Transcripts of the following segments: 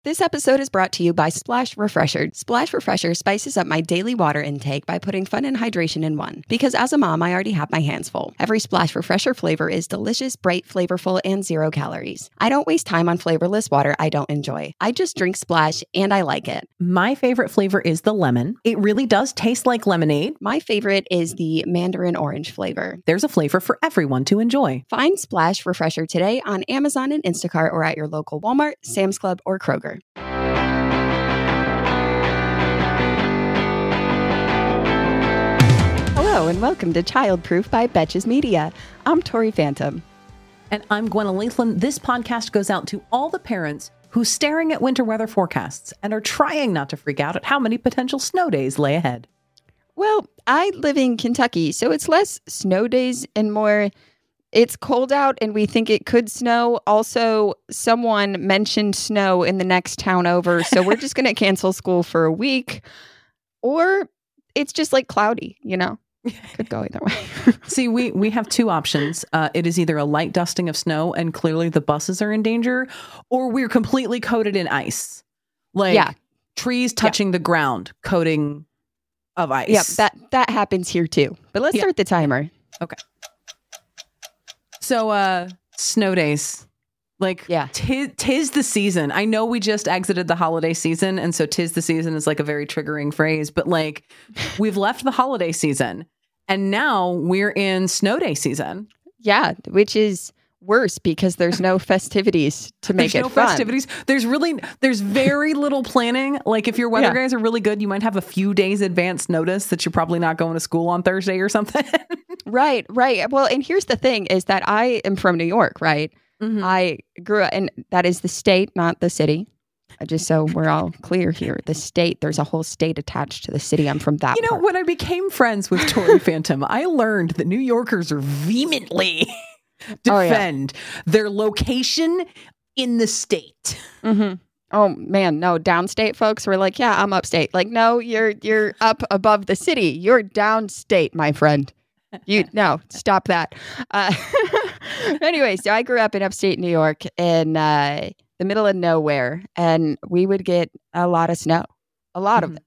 This episode is brought to you by Splash Refresher. Splash Refresher spices up my daily water intake by putting fun and hydration in one. Because as a mom, I already have my hands full. Every Splash Refresher flavor is delicious, bright, flavorful, and 0 calories. I don't waste time on flavorless water I don't enjoy. I just drink Splash, and I like it. My favorite flavor is the lemon. It really does taste like lemonade. My favorite is the mandarin orange flavor. There's a flavor for everyone to enjoy. Find Splash Refresher today on Amazon and Instacart or at your local Walmart, Sam's Club, or Kroger. Hello and welcome to Childproof by Betches Media. I'm Tori Phantom. And I'm Gwen Latham. This podcast goes out to all the parents who's staring at winter weather forecasts and are trying not to freak out at how many potential snow days lay ahead. Well, I live in Kentucky, so it's less snow days and more it's cold out and we think it could snow. Also, someone mentioned snow in the next town over, so we're just going to cancel school for a week. Or it's just like cloudy, you know? Could go either way. See, we have two options. It is either a light dusting of snow and clearly the buses are in danger, or we're completely coated in ice. Like trees touching the ground, coating of ice. Yeah, that happens here too. But let's start the timer. Okay. So, snow days, tis the season. I know we just exited the holiday season. And so tis the season is like a very triggering phrase, but like we've left the holiday season and now we're in snow day season. Yeah. Which is worse because there's no festivities to make it fun. There's no festivities. There's very little planning. Like if your weather guys are really good, you might have a few days advance notice that you're probably not going to school on Thursday or something. Right. Well, and here's the thing is that I am from New York, right? Mm-hmm. I grew up, and that is the state, not the city. Just so we're all clear here, the state, there's a whole state attached to the city. I'm from that part. When I became friends with Tori Phantom, I learned that New Yorkers are vehemently defend their location in the state. Mm-hmm. Oh man, no, downstate folks were like, yeah, I'm upstate. Like, no, you're up above the city. You're downstate, my friend. No, stop that. Anyway, so I grew up in upstate New York in the middle of nowhere, and we would get a lot of snow, a lot of it.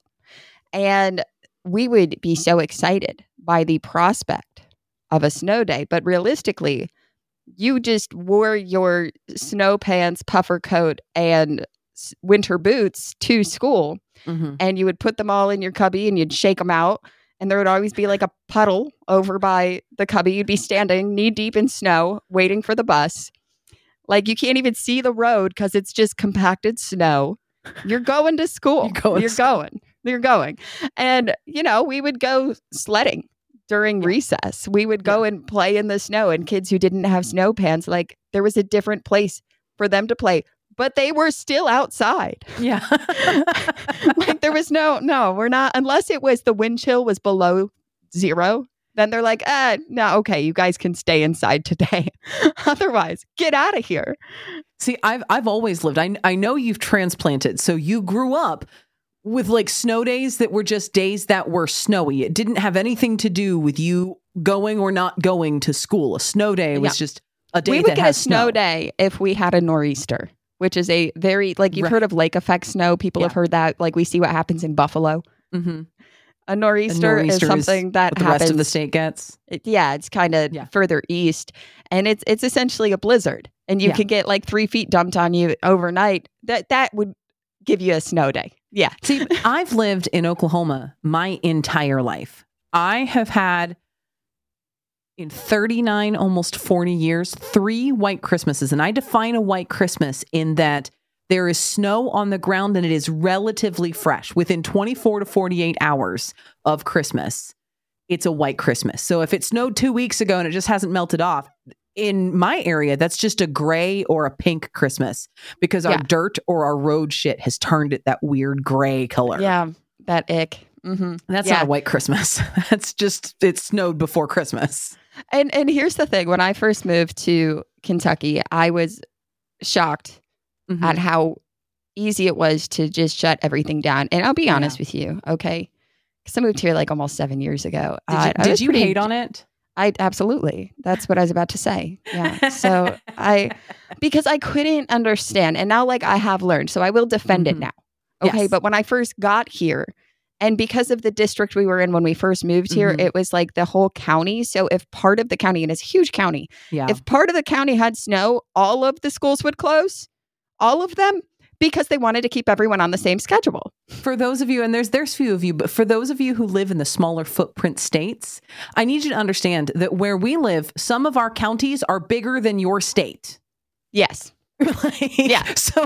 And we would be so excited by the prospect of a snow day. But realistically, you just wore your snow pants, puffer coat, and winter boots to school, and you would put them all in your cubby and you'd shake them out. And there would always be like a puddle over by the cubby. You'd be standing knee deep in snow, waiting for the bus. Like you can't even see the road because it's just compacted snow. You're going to school. You're going. And, we would go sledding during recess. We would go and play in the snow. And kids who didn't have snow pants, like there was a different place for them to play. But they were still outside. Yeah. Like there was no, we're not, unless it was the wind chill was below 0, then they're like, no, okay, you guys can stay inside today. Otherwise, get out of here. See, I've always lived, I know you've transplanted, so you grew up with like snow days that were just days that were snowy. It didn't have anything to do with you going or not going to school. A snow day was just a day that has snow. We would get a snow day if we had a nor'easter. Which is a very, like you've heard of lake effect snow. People have heard that. Like we see what happens in Buffalo. Mm-hmm. A nor'easter is something that the happens. Rest of the state gets. It's kind of further east. And it's essentially a blizzard. And you can get like 3 feet dumped on you overnight. That would give you a snow day. Yeah. See, I've lived in Oklahoma my entire life. I have had in 39, almost 40 years, 3 white Christmases. And I define a white Christmas in that there is snow on the ground and it is relatively fresh. Within 24 to 48 hours of Christmas, it's a white Christmas. So if it snowed 2 weeks ago and it just hasn't melted off, in my area, that's just a gray or a pink Christmas because our dirt or our road shit has turned it that weird gray color. Yeah, that ick. Mm-hmm. That's not a white Christmas. That's just, it snowed before Christmas. And here's the thing. When I first moved to Kentucky, I was shocked at how easy it was to just shut everything down. And I'll be honest with you, okay? Because I moved here like almost 7 years ago. Did you hate on it? Absolutely. That's what I was about to say. Yeah. So because I couldn't understand, and now like I have learned, so I will defend it now. Okay. Yes. But when I first got here, and because of the district we were in when we first moved here, it was like the whole county. So if part of the county, and it's a huge county, if part of the county had snow, all of the schools would close, all of them, because they wanted to keep everyone on the same schedule. For those of you, and there's few of you, but for those of you who live in the smaller footprint states, I need you to understand that where we live, some of our counties are bigger than your state. Yes. Yeah. So,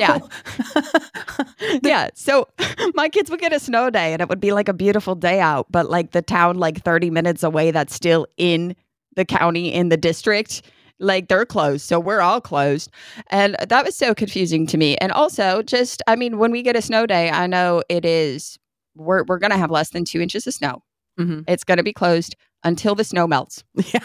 yeah. So my kids would get a snow day and it would be like a beautiful day out, but like the town like 30 minutes away that's still in the county, in the district, like they're closed. So we're all closed. And that was so confusing to me. And also just, I mean, when we get a snow day, I know it is, we're going to have less than 2 inches of snow. It's going to be closed until the snow melts. Yeah.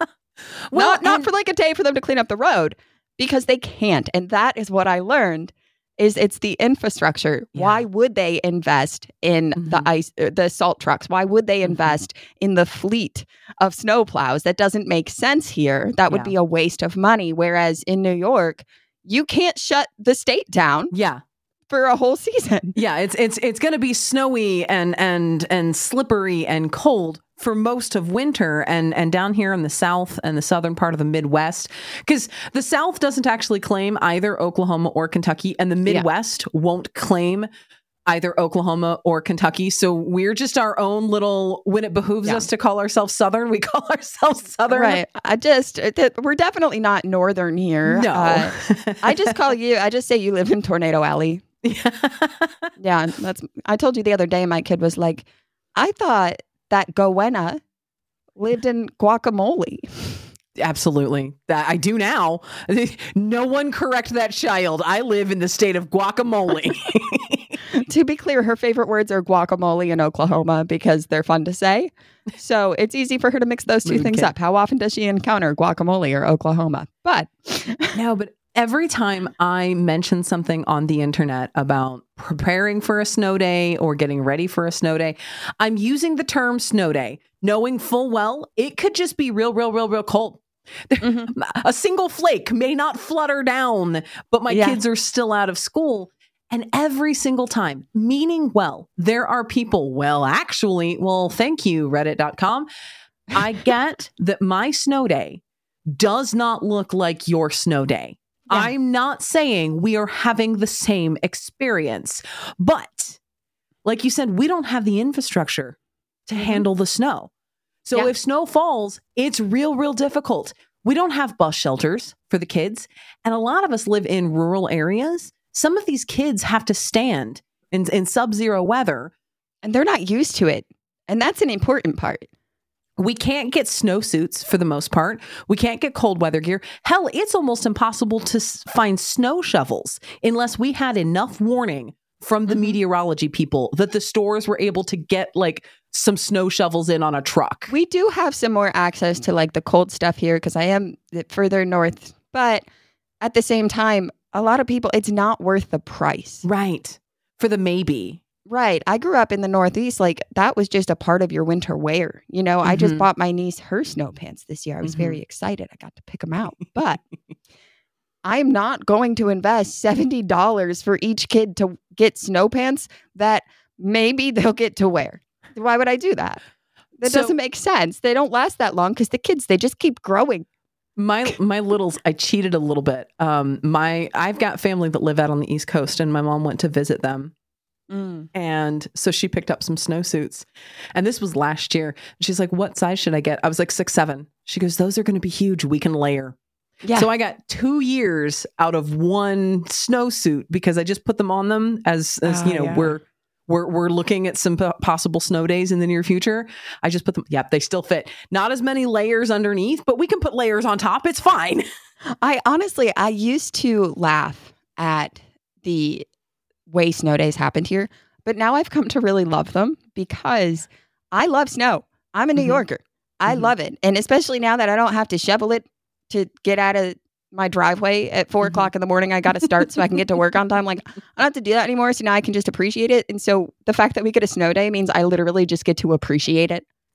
Well, not for like a day for them to clean up the road, because they can't. And that is what I learned is it's the infrastructure. Yeah. Why would they invest in the salt trucks? Why would they invest in the fleet of snowplows? That doesn't make sense here. That would be a waste of money. Whereas in New York, you can't shut the state down. Yeah. For a whole season. Yeah, it's going to be snowy and slippery and cold for most of winter and down here in the South and the southern part of the Midwest, because the South doesn't actually claim either Oklahoma or Kentucky, and the Midwest won't claim either Oklahoma or Kentucky. So we're just our own little, when it behooves us to call ourselves Southern, we call ourselves Southern. Right. We're definitely not Northern here. No. I just say you live in Tornado Alley. Yeah, I told you the other day, my kid was like, I thought that Gowenna lived in guacamole. Absolutely. That I do now. No one correct that child. I live in the state of guacamole. To be clear, her favorite words are guacamole and Oklahoma because they're fun to say. So it's easy for her to mix those two things up. How often does she encounter guacamole or Oklahoma? But every time I mention something on the internet about preparing for a snow day or getting ready for a snow day, I'm using the term snow day, knowing full well it could just be real cold. A single flake may not flutter down, but my kids are still out of school. And every single time, meaning well, there are people, thank you, reddit.com. I get that my snow day does not look like your snow day. Yeah. I'm not saying we are having the same experience, but like you said, we don't have the infrastructure to handle the snow. So if snow falls, it's real difficult. We don't have bus shelters for the kids. And a lot of us live in rural areas. Some of these kids have to stand in sub-zero weather. And they're not used to it. And that's an important part. We can't get snowsuits for the most part. We can't get cold weather gear. Hell, it's almost impossible to find snow shovels unless we had enough warning from the meteorology people that the stores were able to get like some snow shovels in on a truck. We do have some more access to like the cold stuff here because I am further north. But at the same time, a lot of people, it's not worth the price. Right. For the maybe. Right. I grew up in the Northeast. Like that was just a part of your winter wear. You know, I just bought my niece her snow pants this year. I was very excited. I got to pick them out. But I'm not going to invest $70 for each kid to get snow pants that maybe they'll get to wear. Why would I do that? That doesn't make sense. They don't last that long because the kids, they just keep growing. My littles, I cheated a little bit. I've got family that live out on the East Coast, and my mom went to visit them. And so she picked up some snowsuits, and this was last year. She's like, "What size should I get?" I was like 6'7". She goes, "Those are going to be huge. We can layer." Yeah. So I got 2 years out of one snowsuit because I just put them on them as we're looking at some possible snow days in the near future. I just put them. Yep, they still fit. Not as many layers underneath, but we can put layers on top. It's fine. I used to laugh at the way snow days happened here, but now I've come to really love them because I love snow. I'm a New Yorker. I love it. And especially now that I don't have to shovel it to get out of my driveway at 4 o'clock in the morning, I got to start so I can get to work on time. Like, I don't have to do that anymore. So now I can just appreciate it. And so the fact that we get a snow day means I literally just get to appreciate it.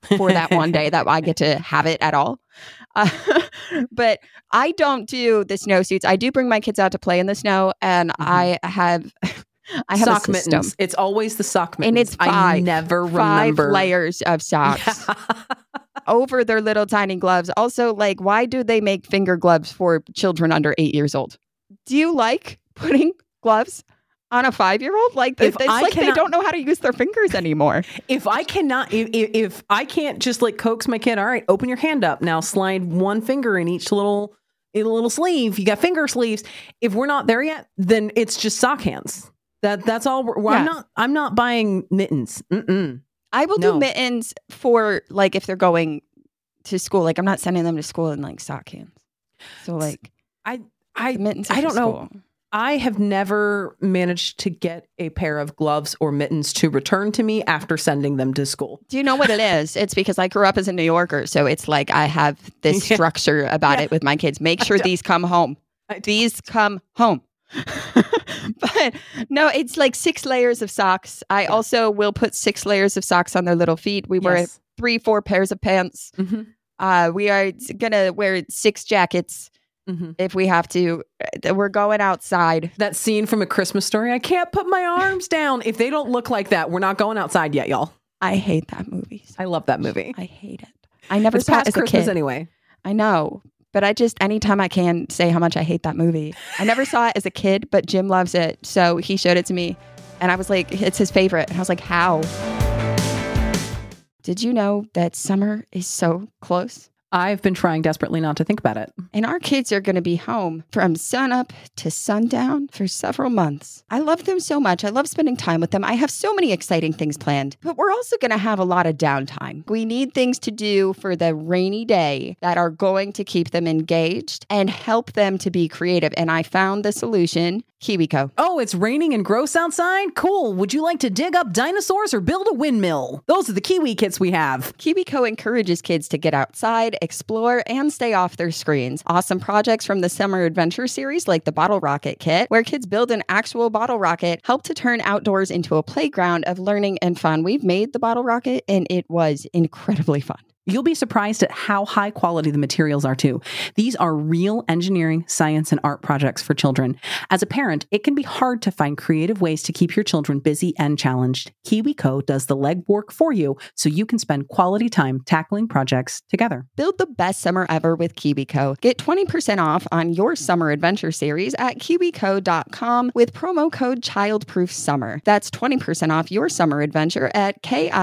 for that one day that I get to have it at all. Uh, but I don't do the snowsuits. I do bring my kids out to play in the snow, and I have sock a system. Mittens. It's always the sock mittens. And it's I never remember 5 layers of socks over their little tiny gloves. Also, like, why do they make finger gloves for children under 8 years old? Do you like putting gloves on a 5-year-old? Like, it's like they don't know how to use their fingers anymore. If I can't just like coax my kid, all right, open your hand up now, slide one finger in each little sleeve. You got finger sleeves. If we're not there yet, then it's just sock hands. That's all. I'm not buying mittens. I will do mittens for like if they're going to school. Like, I'm not sending them to school in like sock hands. So like mittens. I don't know. I have never managed to get a pair of gloves or mittens to return to me after sending them to school. Do you know what it is? It's because I grew up as a New Yorker. So it's like I have this structure about it with my kids. Make sure these come home. These come home. But no, it's like 6 layers of socks. I also will put 6 layers of socks on their little feet. We wear 3-4 pairs of pants. We are going to wear 6 jackets. If we have to. We're going outside. That scene from A Christmas Story, I can't put my arms down. If they don't look like that, we're not going outside yet, y'all. I hate that movie. I love that movie. I hate it. I never saw it as Christmas a kid. Anyway. I know. But I just, anytime I can say how much I hate that movie. I never saw it as a kid, but Jim loves it. So he showed it to me. And I was like, it's his favorite. And I was like, how? Did you know that summer is so close? I've been trying desperately not to think about it. And our kids are going to be home from sunup to sundown for several months. I love them so much. I love spending time with them. I have so many exciting things planned, but we're also going to have a lot of downtime. We need things to do for the rainy day that are going to keep them engaged and help them to be creative. And I found the solution, KiwiCo. Oh, it's raining and gross outside? Cool. Would you like to dig up dinosaurs or build a windmill? Those are the Kiwi kits we have. KiwiCo encourages kids to get outside, explore, and stay off their screens. Awesome projects from the Summer Adventure series, like the Bottle Rocket Kit, where kids build an actual bottle rocket, help to turn outdoors into a playground of learning and fun. We've made the bottle rocket, and it was incredibly fun. You'll be surprised at how high quality the materials are too. These are real engineering, science, and art projects for children. As a parent, it can be hard to find creative ways to keep your children busy and challenged. KiwiCo does the legwork for you so you can spend quality time tackling projects together. Build the best summer ever with KiwiCo. Get 20% off on your summer adventure series at KiwiCo.com with promo code ChildProofSummer. That's 20% off your summer adventure at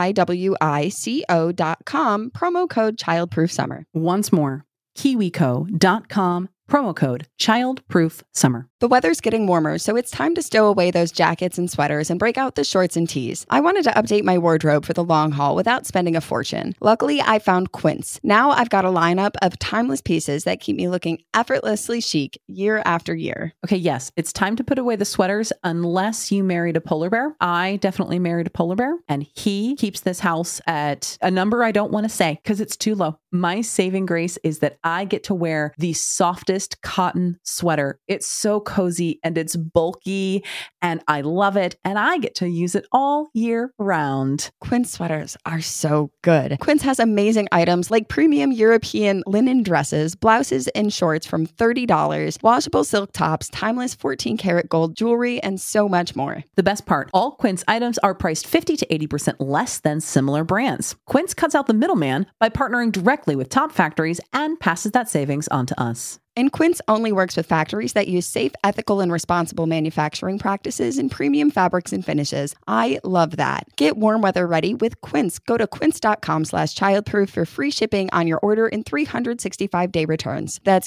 KiwiCo.com. Promo code ChildProofSummer. Once more, KiwiCo.com, promo code ChildProofSummer. The weather's getting warmer, so it's time to stow away those jackets and sweaters and break out the shorts and tees. I wanted to update my wardrobe for the long haul without spending a fortune. Luckily, I found Quince. Now I've got a lineup of timeless pieces that keep me looking effortlessly chic year after year. Okay, yes, it's time to put away the sweaters unless you married a polar bear. I definitely married a polar bear, and he keeps this house at a number I don't want to say because it's too low. My saving grace is that I get to wear the softest cotton sweater. It's so cozy and it's bulky and I love it and I get to use it all year round. Quince sweaters are so good. Quince has amazing items like premium European linen dresses, blouses, and shorts from $30, washable silk tops, timeless 14-karat gold jewelry, and so much more. The best part, all Quince items are priced 50 to 80% less than similar brands. Quince cuts out the middleman by partnering directly with top factories and passes that savings on to us. And Quince only works with factories that use safe, ethical, and responsible manufacturing practices and premium fabrics and finishes. I love that. Get warm weather ready with Quince. Go to quince.com/childproof for free shipping on your order and 365-day returns. That's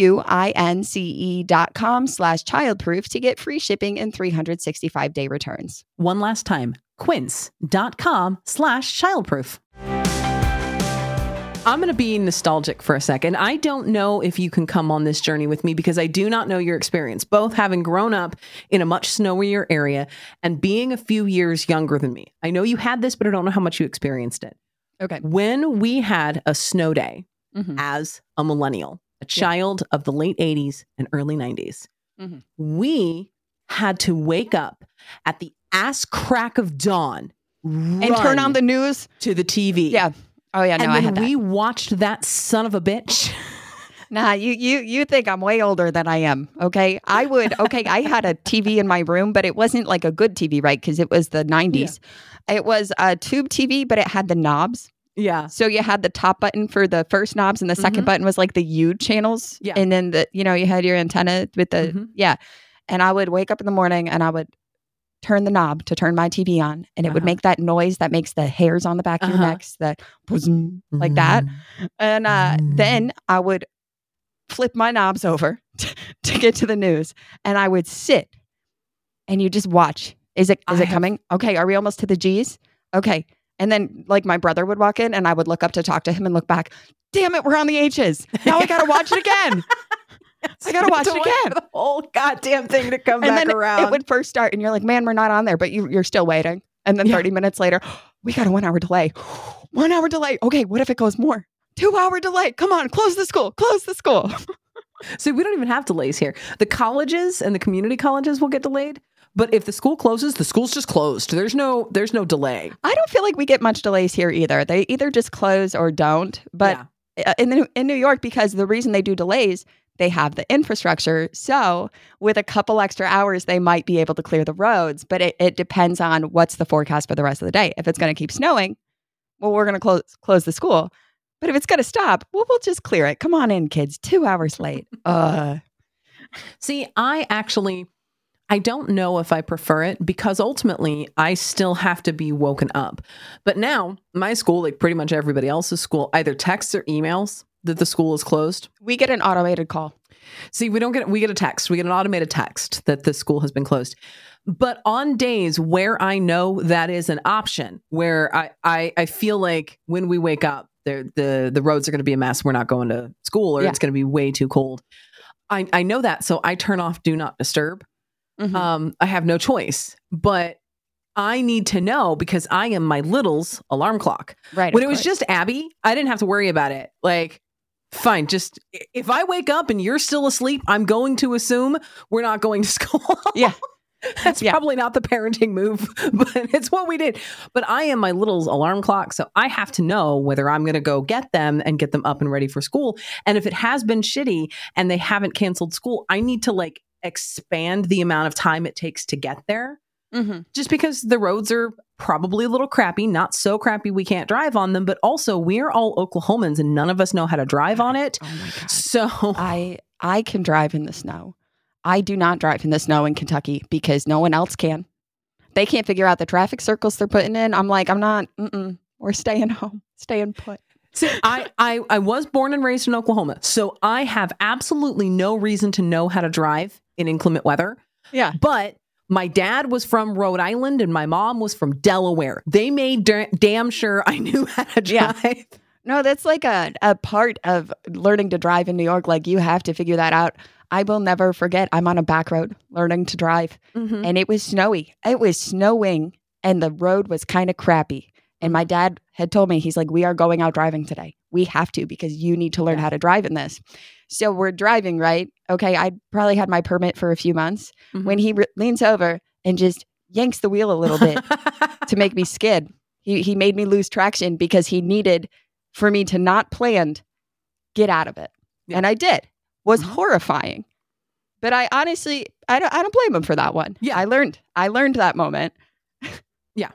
QUINCE.com/childproof to get free shipping and 365-day returns. One last time, quince.com/childproof. I'm going to be nostalgic for a second. I don't know if you can come on this journey with me because I do not know your experience, both having grown up in a much snowier area and being a few years younger than me. I know you had this, but I don't know how much you experienced it. Okay. When we had a snow day as a millennial, a child of the late 80s and early 90s, we had to wake up at the ass crack of dawn and turn on the news to the TV. Yeah. Oh yeah, no, and I then had that. we watched that son of a bitch. Nah, you think I'm way older than I am, okay? I had a TV in my room, but it wasn't like a good TV, right? Because it was the 90s. Yeah. It was a tube TV, but it had the knobs. Yeah. So you had the top button for the first knobs and the second button was like the U channels. Yeah. And then you had your antenna with the, yeah. And I would wake up in the morning and I would turn the knob to turn my TV on and it would make that noise that makes the hairs on the back of your necks, that like that. And then I would flip my knobs over to get to the news and I would sit and you just watch. Is it coming? Okay. Are we almost to the G's? Okay. And then like my brother would walk in and I would look up to talk to him and look back. Damn it. We're on the H's. Now I got to watch it again. I got to watch it again. The whole goddamn thing to come and back then around. It would first start and you're like, man, we're not on there, but you're still waiting. And then 30 minutes later, we got a 1 hour delay. 1 hour delay. Okay. What if it goes more? 2 hour delay. Come on, close the school. Close the school. So we don't even have delays here. The colleges and the community colleges will get delayed. But if the school closes, the school's just closed. There's no delay. I don't feel like we get much delays here either. They either just close or don't. But in New York, because the reason they do delays, they have the infrastructure. So with a couple extra hours, they might be able to clear the roads. But it depends on what's the forecast for the rest of the day. If it's going to keep snowing, well, we're going to close the school. But if it's going to stop, well, we'll just clear it. Come on in, kids. 2 hours late. See, I don't know if I prefer it because ultimately I still have to be woken up. But now my school, like pretty much everybody else's school, either texts or emails that the school is closed. We get an automated call. See, we get a text. We get an automated text that the school has been closed. But on days where I know that is an option, where I feel like when we wake up, the roads are going to be a mess. We're not going to school or it's going to be way too cold. I know that. So I turn off Do Not Disturb. I have no choice, but I need to know because I am my little's alarm clock. Right. When it was just Abby, I didn't have to worry about it. Like, fine. Just if I wake up and you're still asleep, I'm going to assume we're not going to school. Yeah. That's probably not the parenting move, but it's what we did. But I am my little's alarm clock. So I have to know whether I'm going to go get them and get them up and ready for school. And if it has been shitty and they haven't canceled school, I need to like expand the amount of time it takes to get there. Just because the roads are probably a little crappy, not so crappy we can't drive on them, but also we're all Oklahomans and none of us know how to drive on it. Oh my God. So I can drive in the snow. I do not drive in the snow in Kentucky because no one else can. They can't figure out the traffic circles they're putting in. I'm like, I'm not, we're staying home, staying put. See, I was born and raised in Oklahoma, so I have absolutely no reason to know how to drive in inclement weather. Yeah. But my dad was from Rhode Island and my mom was from Delaware. They made damn sure I knew how to drive. Yeah. No, that's like a part of learning to drive in New York. Like you have to figure that out. I will never forget. I'm on a back road learning to drive and it was snowy. It was snowing and the road was kind of crappy. And my dad had told me, he's like, we are going out driving today. We have to because you need to learn how to drive in this. So we're driving, right? Okay, I probably had my permit for a few months when he leans over and just yanks the wheel a little bit to make me skid. He made me lose traction because he needed for me to not planned get out of it. Yeah. And I did. Was horrifying. But I honestly, I don't blame him for that one. Yeah. I learned that moment. Yeah.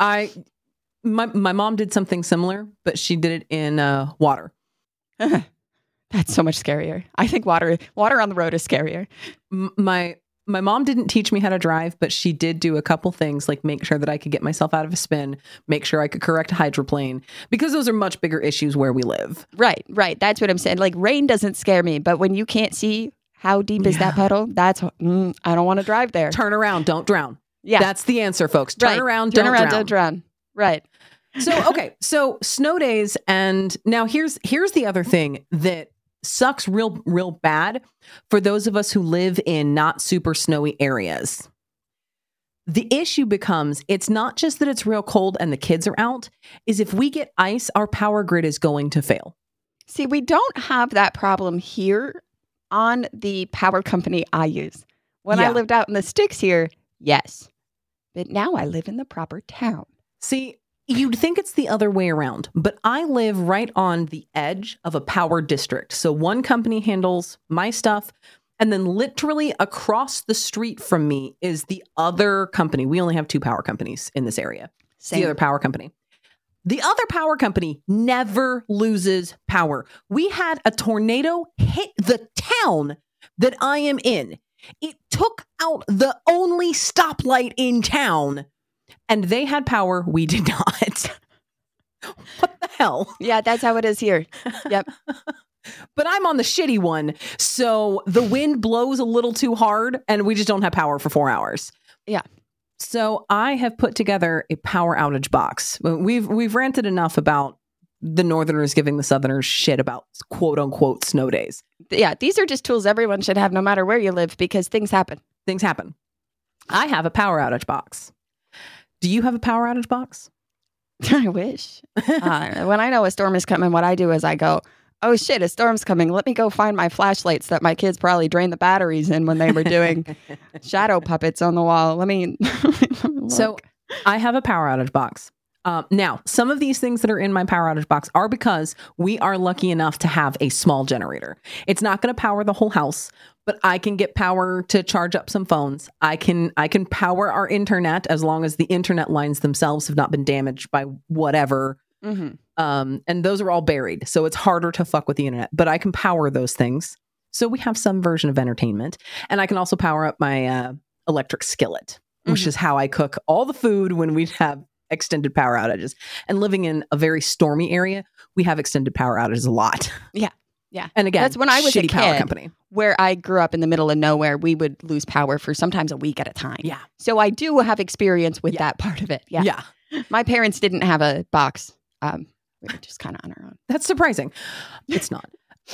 My mom did something similar, but she did it in water. That's so much scarier. I think water on the road is scarier. My mom didn't teach me how to drive, but she did do a couple things like make sure that I could get myself out of a spin, make sure I could correct a hydroplane, because those are much bigger issues where we live. Right. That's what I'm saying. Like rain doesn't scare me, but when you can't see how deep is that puddle, that's I don't want to drive there. Turn around, don't drown. Yeah. That's the answer, folks. Turn around, don't drown. Right. So snow days, and now here's the other thing that sucks real bad for those of us who live in not super snowy areas. The issue becomes, it's not just that it's real cold and the kids are out, is if we get ice, our power grid is going to fail. See, we don't have that problem here on the power company I use. When I lived out in the sticks here, yes. But now I live in the proper town. See, You'd think it's the other way around, but I live right on the edge of a power district. So one company handles my stuff, and then literally across the street from me is the other company. We only have 2 power companies in this area. It's the other power company. The other power company never loses power. We had a tornado hit the town that I am in. It took out the only stoplight in town. And they had power. We did not. What the hell? Yeah, that's how it is here. Yep. But I'm on the shitty one. So the wind blows a little too hard and we just don't have power for 4 hours. Yeah. So I have put together a power outage box. We've ranted enough about the Northerners giving the Southerners shit about quote unquote snow days. Yeah. These are just tools everyone should have no matter where you live because things happen. Things happen. I have a power outage box. Do you have a power outage box? I wish. When I know a storm is coming, what I do is I go, oh shit, a storm's coming. Let me go find my flashlights that my kids probably drained the batteries in when they were doing shadow puppets on the wall. Let me look. So I have a power outage box. Now, some of these things that are in my power outage box are because we are lucky enough to have a small generator. It's not going to power the whole house, but I can get power to charge up some phones. I can power our internet as long as the internet lines themselves have not been damaged by whatever. Mm-hmm. And those are all buried. So it's harder to fuck with the internet, but I can power those things. So we have some version of entertainment. And I can also power up my electric skillet, which is how I cook all the food when we have extended power outages. And living in a very stormy area, we have extended power outages a lot. Yeah. Yeah. And again, that's when I was a kid, power company. Where I grew up in the middle of nowhere, we would lose power for sometimes a week at a time. Yeah. So I do have experience with that part of it. Yeah. Yeah. My parents didn't have a box. We were just kind of on our own. That's surprising. It's not.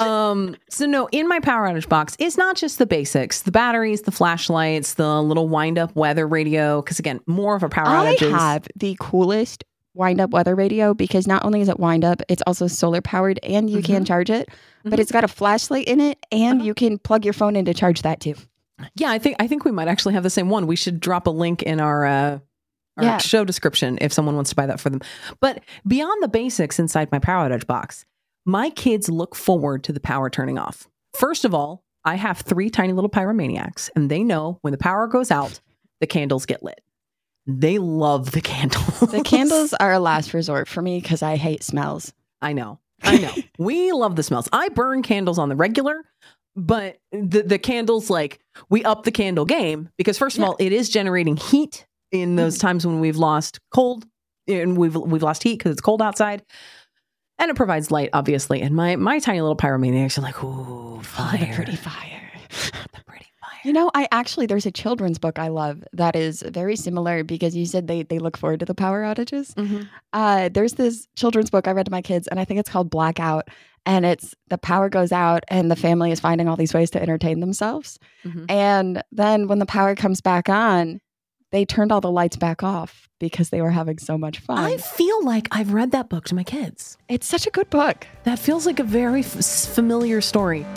So no, in my power outage box, it's not just the basics, the batteries, the flashlights, the little wind up weather radio. Cause again, more of a power outage. I have the coolest wind up weather radio because not only is it wind up, it's also solar powered and you can charge it, but it's got a flashlight in it and you can plug your phone in to charge that too. Yeah. I think we might actually have the same one. We should drop a link in our show description if someone wants to buy that for them. But beyond the basics inside my power outage box, my kids look forward to the power turning off. First of all, I have 3 tiny little pyromaniacs, and they know when the power goes out, the candles get lit. They love the candles. The candles are a last resort for me because I hate smells. I know. We love the smells. I burn candles on the regular, but the candles, like, we up the candle game because first of all, it is generating heat in those times when we've lost cold and we've lost heat because it's cold outside. And it provides light, obviously. And my tiny little pyromaniacs are like, ooh, fire. The pretty fire. The pretty fire. You know, there's a children's book I love that is very similar because you said they look forward to the power outages. Mm-hmm. There's this children's book I read to my kids, and I think it's called Blackout. And it's the power goes out and the family is finding all these ways to entertain themselves. Mm-hmm. And then when the power comes back on, they turned all the lights back off because they were having so much fun. I feel like I've read that book to my kids. It's such a good book. That feels like a very familiar story.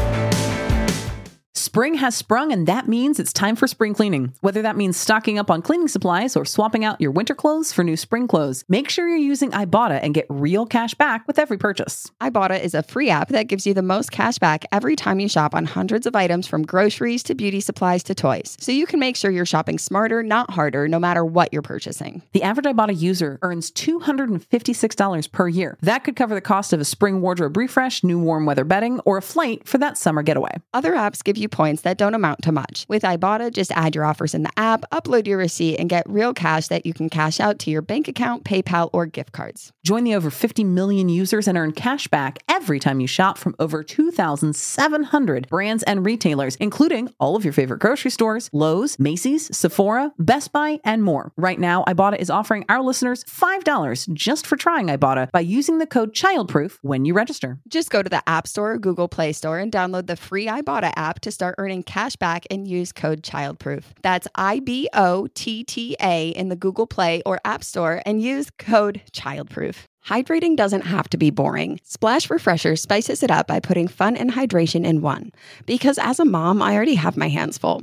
Spring has sprung, and that means it's time for spring cleaning. Whether that means stocking up on cleaning supplies or swapping out your winter clothes for new spring clothes, make sure you're using Ibotta and get real cash back with every purchase. Ibotta is a free app that gives you the most cash back every time you shop on hundreds of items from groceries to beauty supplies to toys. So you can make sure you're shopping smarter, not harder, no matter what you're purchasing. The average Ibotta user earns $256 per year. That could cover the cost of a spring wardrobe refresh, new warm weather bedding, or a flight for that summer getaway. Other apps give you points that don't amount to much. With Ibotta, just add your offers in the app, upload your receipt, and get real cash that you can cash out to your bank account, PayPal, or gift cards. Join the over 50 million users and earn cash back every time you shop from over 2,700 brands and retailers, including all of your favorite grocery stores, Lowe's, Macy's, Sephora, Best Buy, and more. Right now, Ibotta is offering our listeners $5 just for trying Ibotta by using the code CHILDPROOF when you register. Just go to the App Store or Google Play Store and download the free Ibotta app to start earning cash back and use code CHILDPROOF. That's IBOTTA in the Google Play or App Store and use code CHILDPROOF. Hydrating doesn't have to be boring. Splash Refresher spices it up by putting fun and hydration in one. Because as a mom, I already have my hands full.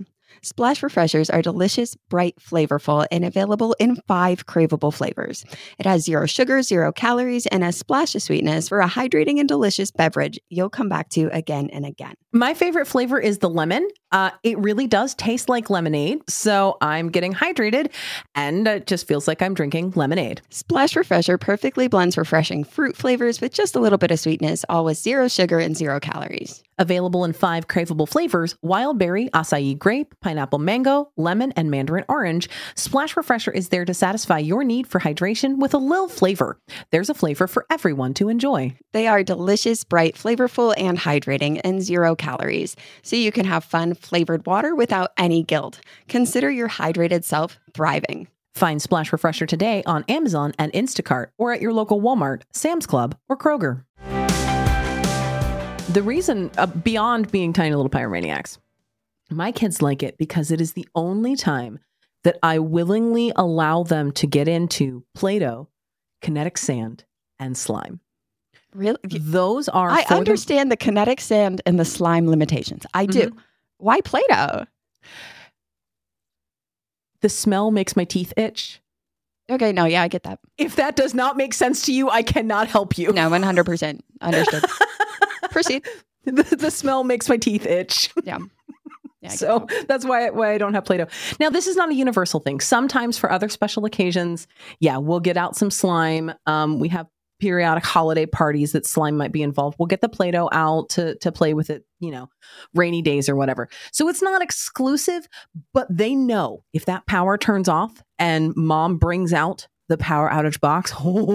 Splash Refreshers are delicious, bright, flavorful, and available in 5 craveable flavors. It has 0 sugar, 0 calories, and a splash of sweetness for a hydrating and delicious beverage you'll come back to again and again. My favorite flavor is the lemon. It really does taste like lemonade, so I'm getting hydrated, and it just feels like I'm drinking lemonade. Splash Refresher perfectly blends refreshing fruit flavors with just a little bit of sweetness, all with 0 sugar and 0 calories. Available in 5 craveable flavors: wild berry, acai grape, pineapple mango, lemon, and mandarin orange. Splash Refresher is there to satisfy your need for hydration with a little flavor. There's a flavor for everyone to enjoy. They are delicious, bright, flavorful, and hydrating, and 0 calories, so you can have fun, flavored water without any guilt. Consider your hydrated self thriving. Find Splash Refresher today on Amazon and Instacart, or at your local Walmart, Sam's Club, or Kroger. The reason, beyond being tiny little pyromaniacs, my kids like it because it is the only time that I willingly allow them to get into Play-Doh, kinetic sand, and slime. Really? Those are... I understand the kinetic sand and the slime limitations. I do. Mm-hmm. Why Play-Doh? The smell makes my teeth itch. Okay, no, yeah, I get that. If that does not make sense to you, I cannot help you. No, 100% understood. Proceed. The smell makes my teeth itch. Yeah. So that's why I don't have Play-Doh. Now, this is not a universal thing. Sometimes for other special occasions, yeah, we'll get out some slime. We have periodic holiday parties that slime might be involved. We'll get the Play-Doh out to play with it, rainy days or whatever. So it's not exclusive, but they know if that power turns off and mom brings out the power outage box,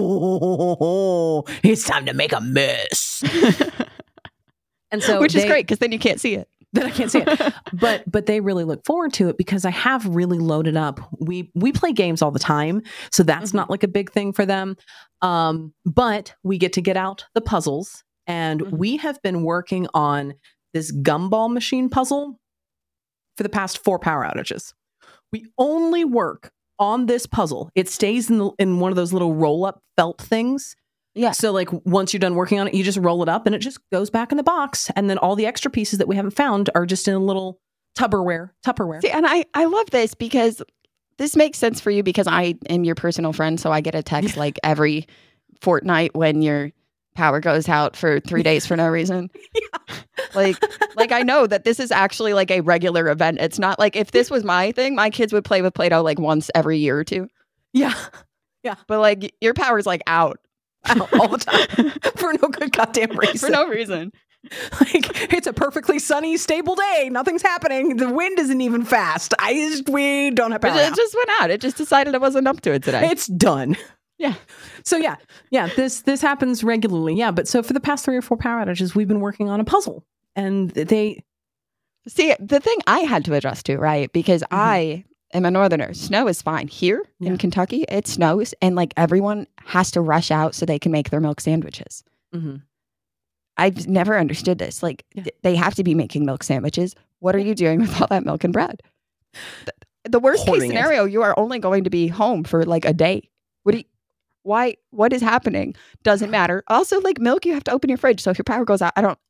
it's time to make a mess. And so which is great because then you can't see it. Then I can't see it. But they really look forward to it because I have really loaded up. We play games all the time, so that's not like a big thing for them. But we get out the puzzles, and we have been working on this gumball machine puzzle for the past 4 power outages. We only work on this puzzle. It stays in one of those little roll-up felt things. Yeah. So like once you're done working on it, you just roll it up and it just goes back in the box. And then all the extra pieces that we haven't found are just in a little Tupperware. See, and I love this because this makes sense for you because I am your personal friend. So I get a text like every fortnight when your power goes out for 3 days for no reason. Yeah. Like I know that this is actually like a regular event. It's not like if this was my thing, my kids would play with Play-Doh like once every year or two. Yeah. Yeah. But like your power's like out all the time for no good goddamn reason. For no reason. Like it's a perfectly sunny, stable day. Nothing's happening. The wind isn't even fast. We don't have power. It just went out. It just decided it wasn't up to it today. It's done. Yeah. So yeah. This happens regularly. Yeah. But so for the past 3 or 4 power outages, we've been working on a puzzle, and they see the thing I had to adjust to, right? Because I am a northerner. Snow is fine. Here in Kentucky, it snows and like everyone has to rush out so they can make their milk sandwiches. Mm-hmm. I've never understood this. Like they have to be making milk sandwiches. What are you doing with all that milk and bread? The worst case scenario, you are only going to be home for like a day. What is happening? Doesn't matter. Also, like milk, you have to open your fridge. So if your power goes out, I don't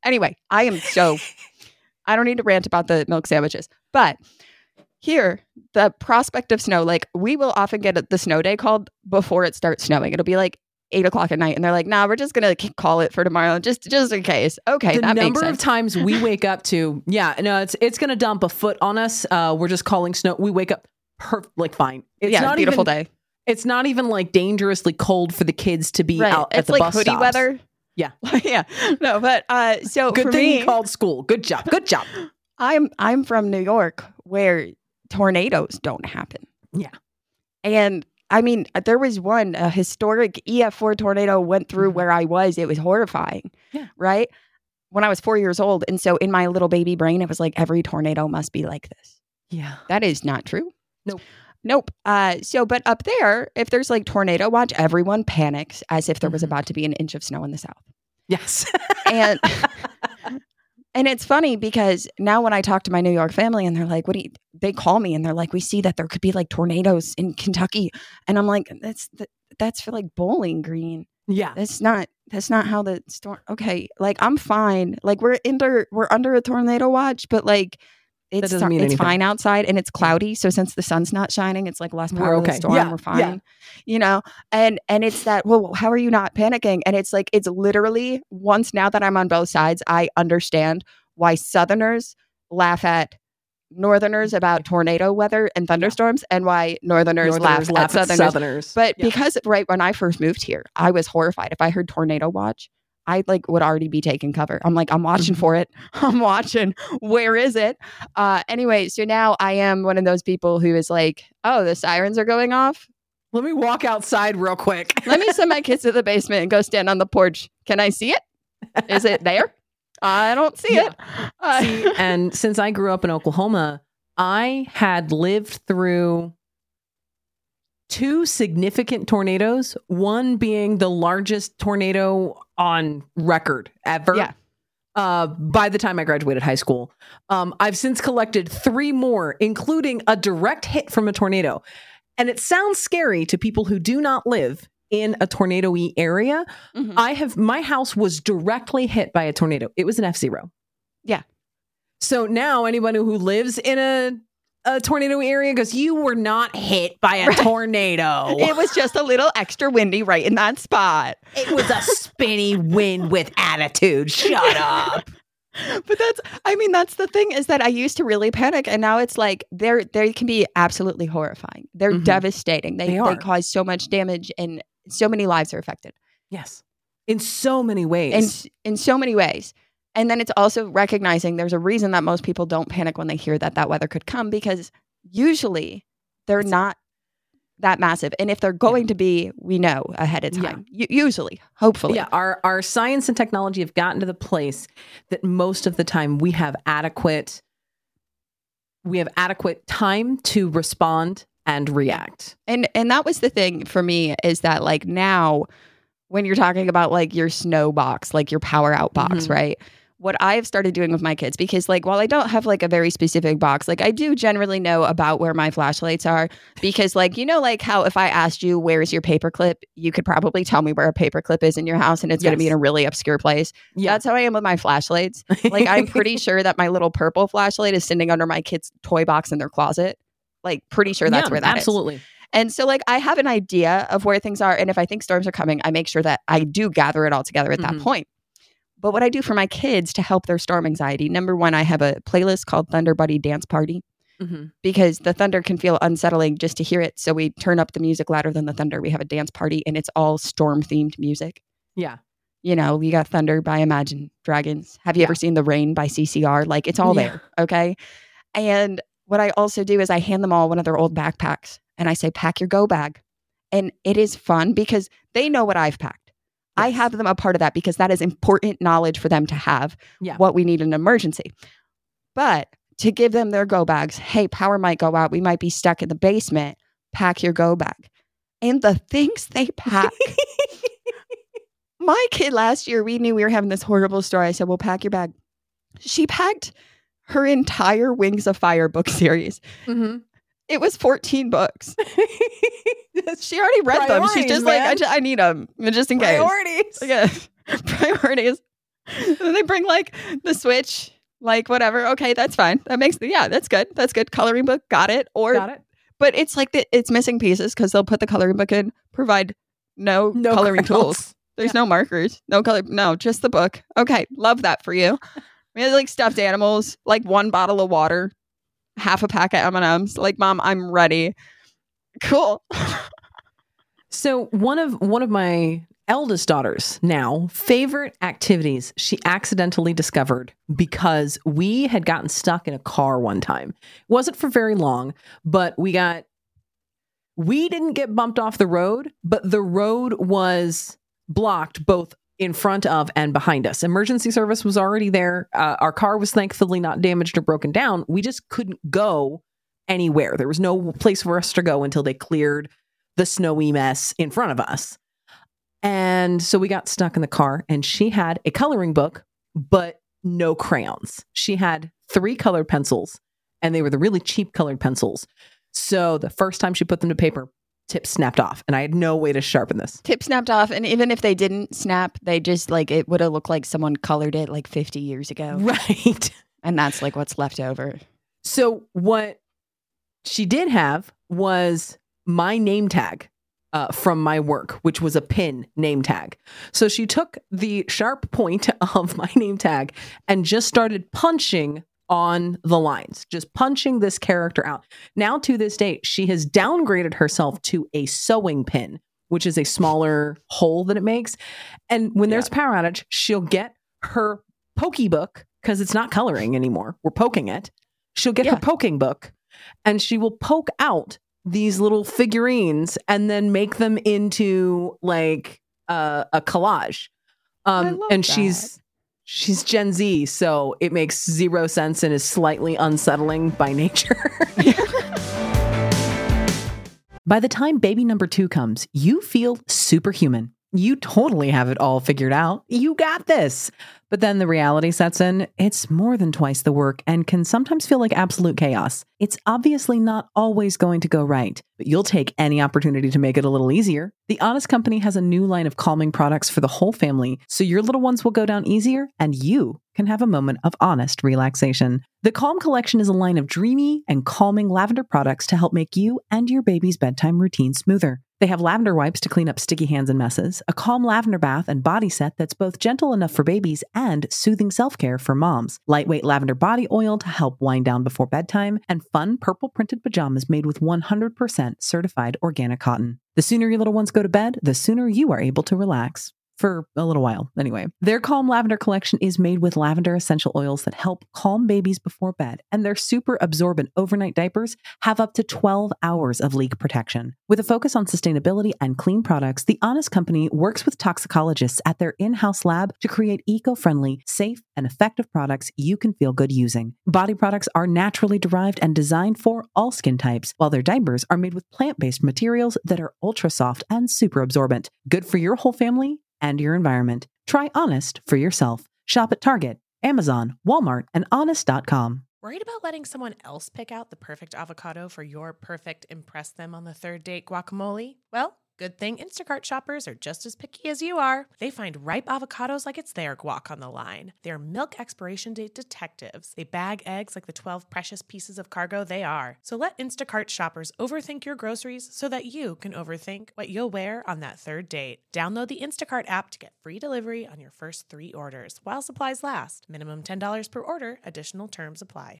need to rant about the milk sandwiches, but here, the prospect of snow, like we will often get the snow day called before it starts snowing. It'll be like 8:00 at night. And they're like, nah, we're just going to call it for tomorrow. Just in case. Okay. The number of times we wake up to, it's going to dump a foot on us. We're just calling snow. We wake up like fine. It's not beautiful day. It's not even like dangerously cold for the kids to be out at the bus stops. It's like hoodie weather. Yeah. Yeah. No, but so good for thing me, you called school. Good job. I'm from New York where tornadoes don't happen. Yeah. And I mean, there was a historic EF4 tornado went through where I was. It was horrifying. Yeah. Right? When I was 4 years old. And so in my little baby brain, it was like every tornado must be like this. Yeah. That is not true. Nope. But up there, if there's like tornado watch, everyone panics as if there was about to be an inch of snow in the south. Yes. And it's funny because now when I talk to my New York family and they're like, they call me and they're like, we see that there could be like tornadoes in Kentucky. And I'm like, that's for like Bowling Green. Yeah. That's not how the storm. Okay. Like I'm fine. Like we're under a tornado watch, but like it's doesn't mean anything. fine outside and it's cloudy. So since the sun's not shining, it's like less power of the storm. We're fine. And it's that, well, how are you not panicking? And it's like, it's literally once now that I'm on both sides, I understand why Southerners laugh at Northerners about tornado weather and thunderstorms and why Northerners laugh at Southerners. But because right when I first moved here, I was horrified. If I heard tornado watch, I would already be taking cover. I'm like, I'm watching for it. I'm watching. Where is it? Anyway, so now I am one of those people who is like, oh, the sirens are going off. Let me walk outside real quick. Let me send my kids to the basement and go stand on the porch. Can I see it? Is it there? I don't see it. See, and since I grew up in Oklahoma, I had lived through 2 significant tornadoes, one being the largest tornado on record ever. Yeah. By the time I graduated high school. I've since collected 3 more, including a direct hit from a tornado. And it sounds scary to people who do not live in a tornado-y area. My house was directly hit by a tornado. It was an F0. Yeah. So now anyone who lives in a tornado area goes, you were not hit by a tornado. It was just a little extra windy right in that spot. It was a spinny wind with attitude. Shut up. But that's the thing is that I used to really panic, and now it's like they can be absolutely horrifying. They're devastating. They cause so much damage, and so many lives are affected. Yes. In so many ways. In so many ways. And then it's also recognizing there's a reason that most people don't panic when they hear that weather could come, because usually they're not that massive. And if they're going to be, we know ahead of time. Usually, hopefully. Yeah, our science and technology have gotten to the place that most of the time we have adequate time to respond and react. And that was the thing for me, is that like now when you're talking about like your snow box, like your power out box, right? What I've started doing with my kids, because like while I don't have like a very specific box, like I do generally know about where my flashlights are, because like, you know, like how if I asked you where's your paperclip, you could probably tell me where a paperclip is in your house, and it's going to be in a really obscure place. That's how I am with my flashlights. Like I'm pretty sure that my little purple flashlight is sitting under my kid's toy box in their closet. Like pretty sure that's where that is. Absolutely. And so like I have an idea of where things are, and if I think storms are coming, I make sure that I do gather it all together at that point. But what I do for my kids to help their storm anxiety, number one, I have a playlist called Thunder Buddy Dance Party, because the thunder can feel unsettling just to hear it. So we turn up the music louder than the thunder. We have a dance party, and it's all storm themed music. Yeah. You know, we got Thunder by Imagine Dragons. Have you ever seen The Rain by CCR? Like it's all there. Okay. And what I also do is I hand them all one of their old backpacks, and I say, pack your go bag. And it is fun because they know what I've packed. I have them a part of that because that is important knowledge for them to have what we need in an emergency. But to give them their go bags, hey, power might go out. We might be stuck in the basement. Pack your go bag. And the things they pack. My kid last year, we knew we were having this horrible story. I said, well, pack your bag. She packed her entire Wings of Fire book series. It was 14 books. She already read them. She's just like, I need them just in case. Priorities. Yeah. Priorities. And they bring like the Switch, like whatever. Okay, that's fine. That's good. That's good. Coloring book. Got it. But it's like it's missing pieces because they'll put the coloring book in, provide no coloring tools. There's no markers, no color. No, just the book. Okay. Love that for you. We had like stuffed animals, like 1 bottle of water, half a pack of M&Ms. Like, Mom, I'm ready. Cool. So one of my eldest daughters now favorite activities she accidentally discovered because we had gotten stuck in a car one time. It wasn't for very long, but we didn't get bumped off the road, but the road was blocked both in front of and behind us. Emergency service was already there. Our car was thankfully not damaged or broken down. We just couldn't go anywhere. There was no place for us to go until they cleared the snowy mess in front of us. And so we got stuck in the car, and she had a coloring book, but no crayons. She had 3 colored pencils, and they were the really cheap colored pencils. So the first time she put them to paper, tip snapped off, and I had no way to sharpen this. Tip snapped off, and even if they didn't snap, they just like it would have looked like someone colored it like 50 years ago. Right. And that's like what's left over. So what she did have was my name tag from my work, which was a pin name tag. So she took the sharp point of my name tag and just started punching on the lines, just punching this character out. Now, to this day, she has downgraded herself to a sewing pin, which is a smaller hole that it makes. And when there's power outage, she'll get her pokey book, because it's not coloring anymore. We're poking it. She'll get her poking book and she will poke out these little figurines and then make them into like a collage. And that. She's Gen Z, so it makes zero sense and is slightly unsettling by nature. By the time baby number 2 comes, you feel superhuman. You totally have it all figured out. You got this. But then the reality sets in. It's more than twice the work and can sometimes feel like absolute chaos. It's obviously not always going to go right, but you'll take any opportunity to make it a little easier. The Honest Company has a new line of calming products for the whole family, so your little ones will go down easier and you can have a moment of honest relaxation. The Calm Collection is a line of dreamy and calming lavender products to help make you and your baby's bedtime routine smoother. They have lavender wipes to clean up sticky hands and messes, a calm lavender bath and body set that's both gentle enough for babies and soothing self-care for moms, lightweight lavender body oil to help wind down before bedtime, and fun purple printed pajamas made with 100% certified organic cotton. The sooner your little ones go to bed, the sooner you are able to relax. For a little while, anyway. Their Calm Lavender collection is made with lavender essential oils that help calm babies before bed, and their super absorbent overnight diapers have up to 12 hours of leak protection. With a focus on sustainability and clean products, the Honest Company works with toxicologists at their in-house lab to create eco-friendly, safe, and effective products you can feel good using. Body products are naturally derived and designed for all skin types, while their diapers are made with plant-based materials that are ultra soft and super absorbent. Good for your whole family and your environment. Try Honest for yourself. Shop at Target, Amazon, Walmart, and Honest.com. Worried about letting someone else pick out the perfect avocado for your perfect impress them on the third date guacamole? Well, good thing Instacart shoppers are just as picky as you are. They find ripe avocados like it's their guac on the line. They're milk expiration date detectives. They bag eggs like the 12 precious pieces of cargo they are. So let Instacart shoppers overthink your groceries so that you can overthink what you'll wear on that third date. Download the Instacart app to get free delivery on your first 3 orders while supplies last. Minimum $10 per order. Additional terms apply.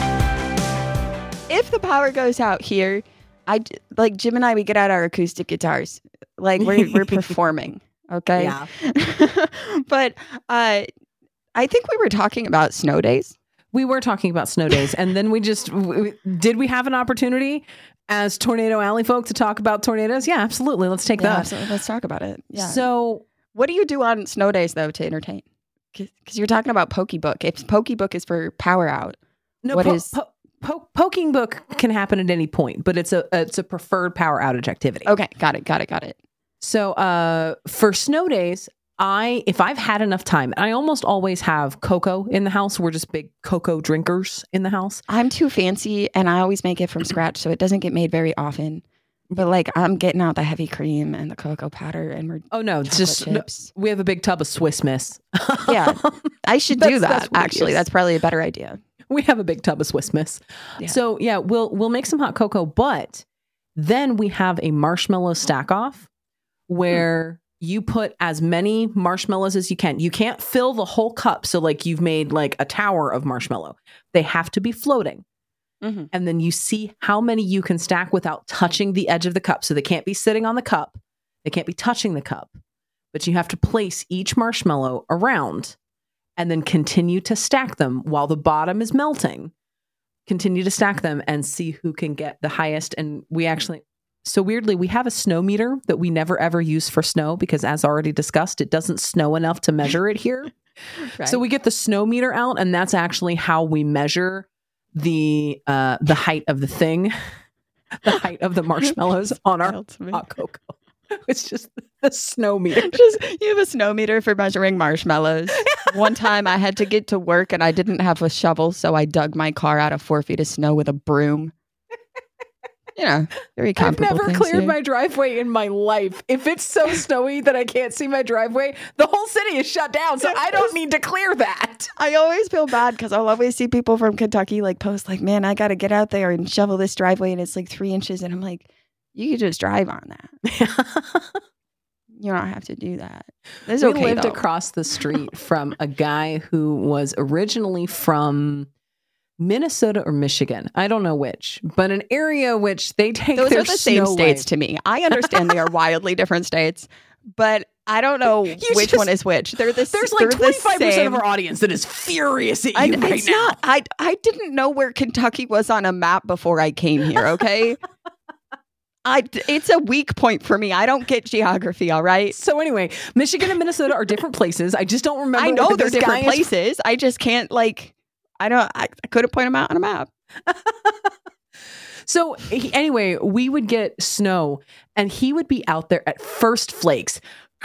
If the power goes out here, like Jim and I, we get out our acoustic guitars, like we're performing. Okay. Yeah. But I think we were talking about snow days. We were talking about snow days, and then did we have an opportunity as Tornado Alley folk to talk about tornadoes? Yeah, absolutely. Let's take that. Absolutely. Let's talk about it. Yeah. So what do you do on snow days though to entertain? Because you're talking about Pokebook. If Pokebook is for power out, no, what is poking book can happen at any point, but it's a preferred power outage activity. Okay, got it. So for snow days, if I've had enough time, I almost always have cocoa in the house. We're just big cocoa drinkers in the house. I'm too fancy, and I always make it from scratch, so it doesn't get made very often. But like I'm getting out the heavy cream and the cocoa powder, and we're chips. We have a big tub of Swiss Miss. Yeah, I should do that. Actually, that's probably a better idea. We have a big tub of Swiss Miss. Yeah. So yeah, we'll make some hot cocoa, but then we have a marshmallow stack off where you put as many marshmallows as you can. You can't fill the whole cup. So like you've made like a tower of marshmallow. They have to be floating. Mm-hmm. And then you see how many you can stack without touching the edge of the cup. So they can't be sitting on the cup. They can't be touching the cup, but you have to place each marshmallow around and then continue to stack them while the bottom is melting. Continue to stack them and see who can get the highest. And so weirdly, we have a snow meter that we never ever use for snow because, as already discussed, it doesn't snow enough to measure it here. Right. So we get the snow meter out, and that's actually how we measure the height of the thing, the height of the marshmallows on our hot cocoa. It's just the snow meter. You have a snow meter for measuring marshmallows. One time I had to get to work and I didn't have a shovel, so I dug my car out of 4 feet of snow with a broom. very I've comparable never things cleared here. my driveway in my life. If it's so snowy that I can't see my driveway, the whole city is shut down. So I don't need to clear that. I always feel bad because I'll always see people from Kentucky like post like, man, I got to get out there and shovel this driveway and it's like 3 inches. And I'm like, you could just drive on that. You don't have to do that. It's We okay, lived though. across the street from a guy who was originally from Minnesota or Michigan. I don't know which, but an area which they take Those their are the same snow states away. to me. I understand they are wildly different states, but I don't know which one is which. There's There's they're like the 25% same. of our audience that is furious at you right It's now. not. I didn't know where Kentucky was on a map before I came here. Okay, it's a weak point for me. I don't get geography. All right. So anyway, Michigan and Minnesota are different places. I just don't remember. I know where they're this different guy is places. I just can't I couldn't point them out on a map. So anyway, we would get snow and he would be out there at first flakes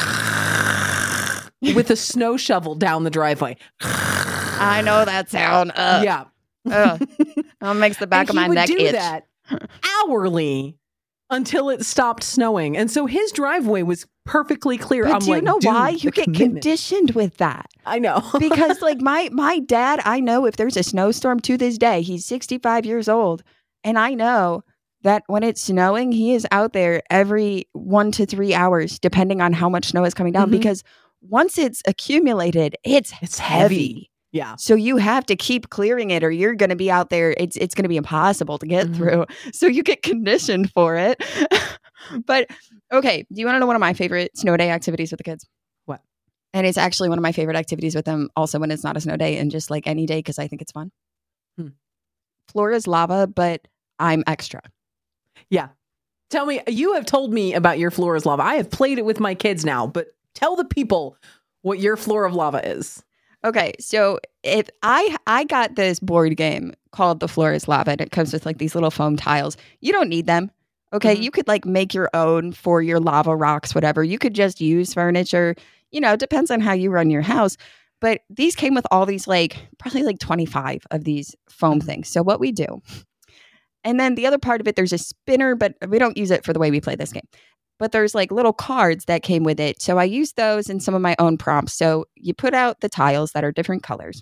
with a snow shovel down the driveway. I know that sound. Yeah. That makes the back And of my he would neck do itch. that hourly until it stopped snowing. And so his driveway was perfectly clear. But I'm do you like, know dude, why? the You get commitment. conditioned with that. I know. Because like my dad, I know if there's a snowstorm to this day, he's 65 years old. And I know that when it's snowing, he is out there every 1 to 3 hours, depending on how much snow is coming down. Mhm. Because once it's accumulated, it's heavy. Yeah. So you have to keep clearing it or you're going to be out there. It's going to be impossible to get Mhm. through. So you get conditioned for it. But okay, do you want to know one of my favorite snow day activities with the kids? What? And it's actually one of my favorite activities with them also when it's not a snow day and just like any day because I think it's fun. Floor is lava, but I'm extra. Yeah. Tell me, you have told me about your floor is lava. I have played it with my kids now, but tell the people what your floor of lava is. Okay, so if I got this board game called The Floor is Lava, and it comes with like these little foam tiles. You don't need them. Okay, Mhm. you could like make your own for your lava rocks, whatever. You could just use furniture. It depends on how you run your house. But these came with all these probably 25 of these foam things. So what we do, and then the other part of it, there's a spinner, but we don't use it for the way we play this game. But there's little cards that came with it. So I used those in some of my own prompts. So you put out the tiles that are different colors.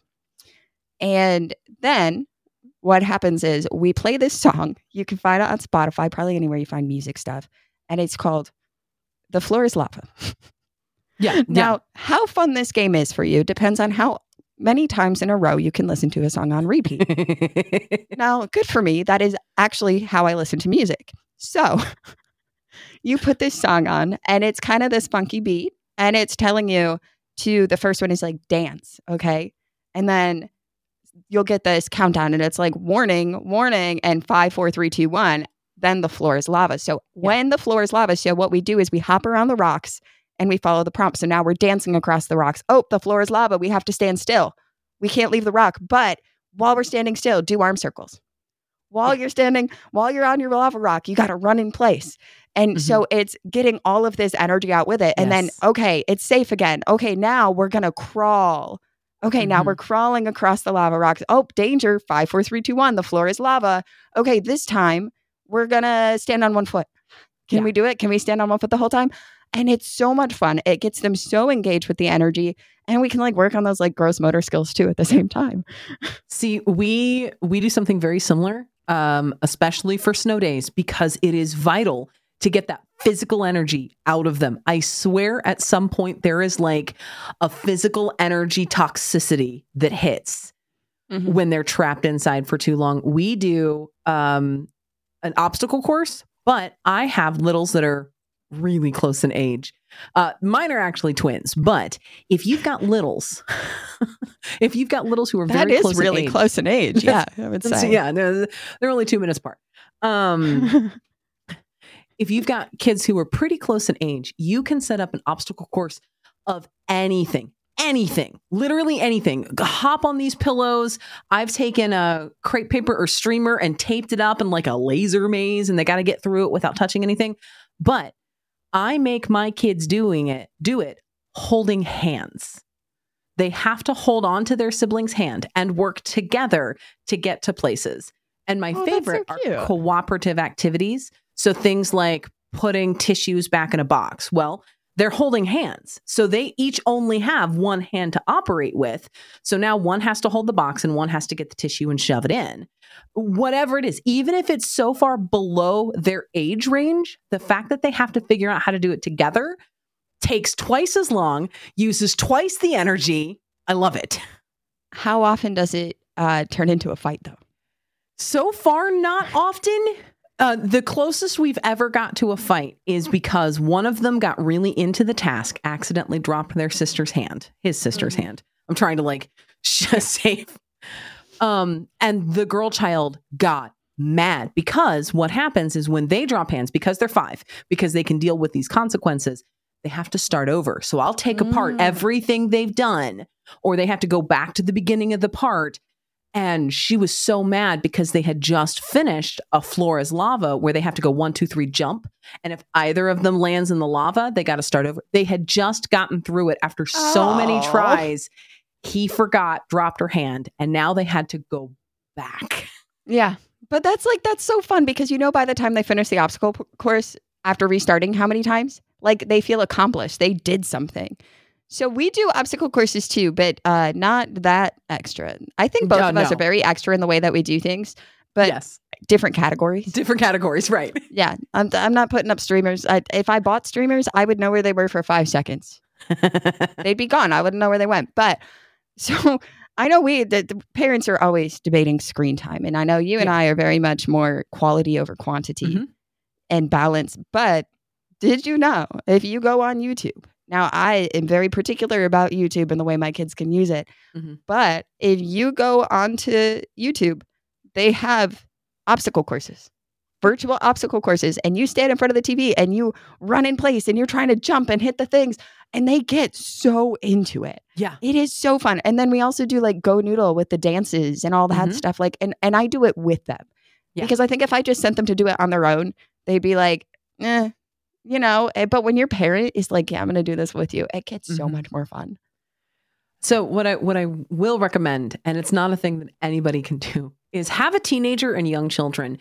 And then what happens is we play this song. You can find it on Spotify, probably anywhere you find music stuff. And it's called The Floor is Lava. Yeah. Now, how fun this game is for you depends on how many times in a row you can listen to a song on repeat. Now, good for me. That is actually how I listen to music. So you put this song on and it's kind of this funky beat and it's telling you the first one is dance. Okay. And then you'll get this countdown and it's warning, warning, and 5, 4, 3, 2, 1. Then the floor is lava. So when the floor is lava, so what we do is we hop around the rocks and we follow the prompt. So now we're dancing across the rocks. Oh, the floor is lava. We have to stand still. We can't leave the rock. But while we're standing still, do arm circles. While you're on your lava rock, you got to run in place. And so it's getting all of this energy out with it. And then, okay, it's safe again. Okay, now we're going to crawl. Okay, now we're crawling across the lava rocks. Oh, danger. 5, 4, 3, 2, 1. The floor is lava. Okay, this time we're going to stand on one foot. Can we do it? Can we stand on one foot the whole time? And it's so much fun. It gets them so engaged with the energy. And we can work on those gross motor skills too at the same time. See, we do something very similar, especially for snow days, because it is vital to get that physical energy out of them. I swear at some point there is a physical energy toxicity that hits when they're trapped inside for too long. We do an obstacle course, but I have littles that are really close in age. Mine are actually twins, but if you've got littles, who are very close in age, close in age. Yeah, I would say. so yeah, they're only 2 minutes apart. If you've got kids who are pretty close in age, you can set up an obstacle course of anything, literally anything. Hop on these pillows. I've taken a crepe paper or streamer and taped it up in a laser maze, and they got to get through it without touching anything. But I make my kids do it holding hands. They have to hold on to their sibling's hand and work together to get to places. And my Oh, that's favorite so cute. are cooperative activities. So things like putting tissues back in a box. Well, they're holding hands. So they each only have one hand to operate with. So now one has to hold the box and one has to get the tissue and shove it in. Whatever it is, even if it's so far below their age range, the fact that they have to figure out how to do it together takes twice as long, uses twice the energy. I love it. How often does it turn into a fight, though? So far, not often. The closest we've ever got to a fight is because one of them got really into the task, accidentally dropped their sister's hand, his sister's hand. I'm trying to save. And the girl child got mad because what happens is when they drop hands, because they're 5, because they can deal with these consequences, they have to start over. So I'll take apart everything they've done, or they have to go back to the beginning of the part. And she was so mad because they had just finished a floor is lava where they have to go 1, 2, 3, jump. And if either of them lands in the lava, they got to start over. They had just gotten through it after so many tries. He forgot, dropped her hand, and now they had to go back. Yeah. But that's so fun because, by the time they finish the obstacle course after restarting how many times, they feel accomplished. They did something. So we do obstacle courses too, but not that extra. I think both of us are very extra in the way that we do things, but yes. Different categories. Different categories, right. Yeah. I'm not putting up streamers. If I bought streamers, I would know where they were for 5 seconds. They'd be gone. I wouldn't know where they went. But so I know the parents are always debating screen time. And I know you and I are very much more quality over quantity and balance. But did you know if you go on YouTube, now, I am very particular about YouTube and the way my kids can use it. But if you go onto YouTube, they have obstacle courses, virtual obstacle courses, and you stand in front of the TV and you run in place and you're trying to jump and hit the things. And they get so into it. Yeah. It is so fun. And then we also do Go Noodle with the dances and all that stuff. And I do it with them. Yeah. Because I think if I just sent them to do it on their own, they'd be like, but when your parent is like, yeah, I'm going to do this with you, it gets so much more fun. So what I will recommend, and it's not a thing that anybody can do, is have a teenager and young children.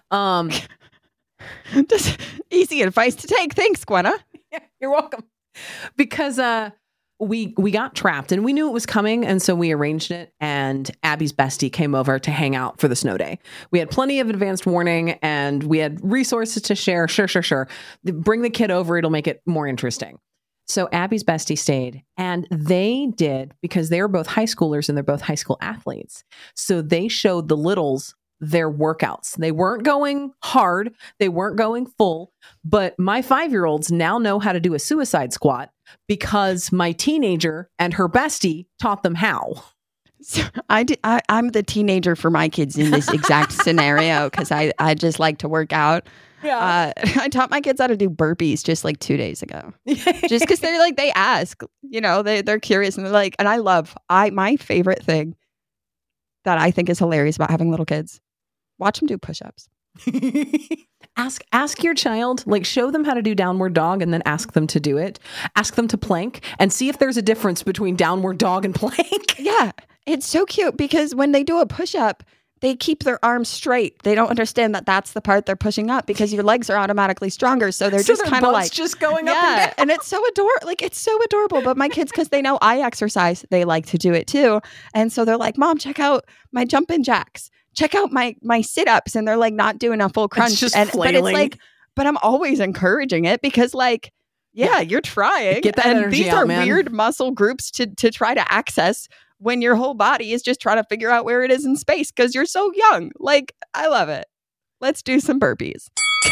Just easy advice to take. Thanks, Gwenna. Yeah, you're welcome. Because we got trapped and we knew it was coming. And so we arranged it. And Abby's bestie came over to hang out for the snow day. We had plenty of advanced warning and we had resources to share. Sure. Bring the kid over. It'll make it more interesting. So Abby's bestie stayed and they did, because they were both high schoolers and they're both high school athletes. So they showed the littles their workouts. They weren't going hard. They weren't going full, but my 5-year-olds now know how to do a suicide squat because my teenager and her bestie taught them how. So I'm the teenager for my kids in this exact scenario because I just like to work out. Yeah. I taught my kids how to do burpees just 2 days ago. Just because they're they ask, they're curious and they're like, and my favorite thing that I think is hilarious about having little kids, watch them do push-ups. Ask your child, show them how to do downward dog and then ask them to do it. Ask them to plank and see if there's a difference between downward dog and plank. Yeah. It's so cute because when they do a push-up, they keep their arms straight. They don't understand that that's the part they're pushing up because your legs are automatically stronger. So they're just kind of just going up and down. And it's so adorable. It's so adorable. But my kids, because they know I exercise, they like to do it too. And so they're like, Mom, check out my jumping jacks. Check out my sit-ups. And they're not doing a full crunch. It's just flailing. But it's but I'm always encouraging it because you're trying. Get that and energy these out, are man. Weird muscle groups to try to access when your whole body is just trying to figure out where it is in space because you're so young. I love it. Let's do some burpees.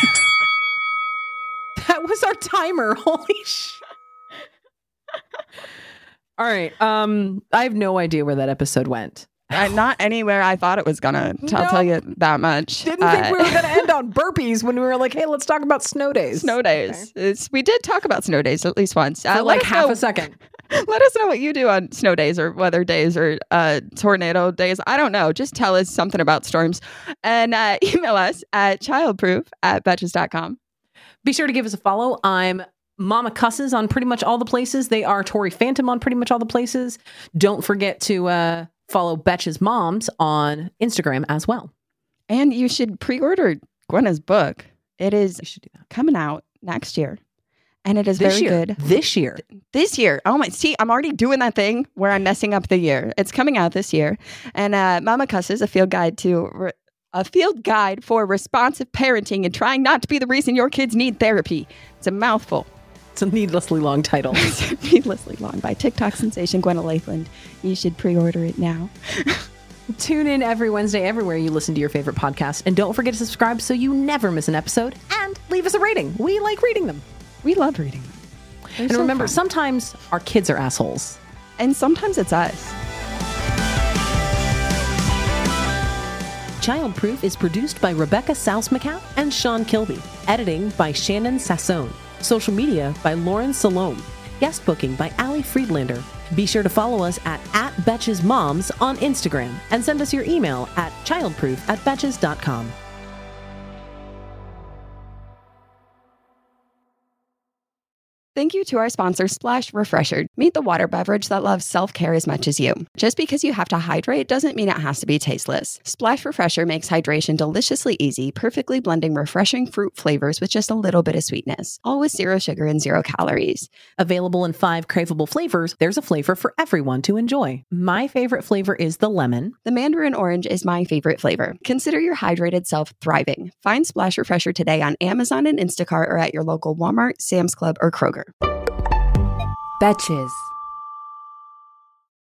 That was our timer. Holy shit. All right. I have no idea where that episode went. Not anywhere I thought it was gonna. I'll tell you that much. Didn't think we were gonna end on burpees when we were like, hey, let's talk about snow days. Snow days. Okay. We did talk about snow days at least once. For half a second. Let us know what you do on snow days or weather days or tornado days. I don't know. Just tell us something about storms and email us at childproof@betches.com. Be sure to give us a follow. I'm Mama Cusses on pretty much all the places. They are Tori Phantom on pretty much all the places. Don't forget to follow Betches Moms on Instagram as well. And you should pre-order Gwenna's book. It is You should do that. coming out next year. And it is This very year. good. This year. This year. Oh my, see, I'm already doing that thing where I'm messing up the year. It's coming out this year. And Mama Cusses, a field guide for responsive parenting and trying not to be the reason your kids need therapy. It's a mouthful. It's a needlessly long title. It's needlessly long by TikTok sensation Gwenna Lathland. You should pre-order it now. Tune in every Wednesday everywhere you listen to your favorite podcast. And don't forget to subscribe so you never miss an episode. And leave us a rating. We like reading them. We love reading them. They're And so remember, fun. sometimes our kids are assholes. And sometimes it's us. Childproof is produced by Rebecca Souse-McCown and Sean Kilby. Editing by Shannon Sassone. Social media by Lauren Salome. Guest booking by Ali Friedlander. Be sure to follow us at @BetchesMoms on Instagram and send us your email at childproof@betches.com. Thank you to our sponsor, Splash Refresher. Meet the water beverage that loves self-care as much as you. Just because you have to hydrate doesn't mean it has to be tasteless. Splash Refresher makes hydration deliciously easy, perfectly blending refreshing fruit flavors with just a little bit of sweetness, all with 0 sugar and 0 calories. Available in 5 craveable flavors, there's a flavor for everyone to enjoy. My favorite flavor is the lemon. The mandarin orange is my favorite flavor. Consider your hydrated self thriving. Find Splash Refresher today on Amazon and Instacart or at your local Walmart, Sam's Club, or Kroger. Betches.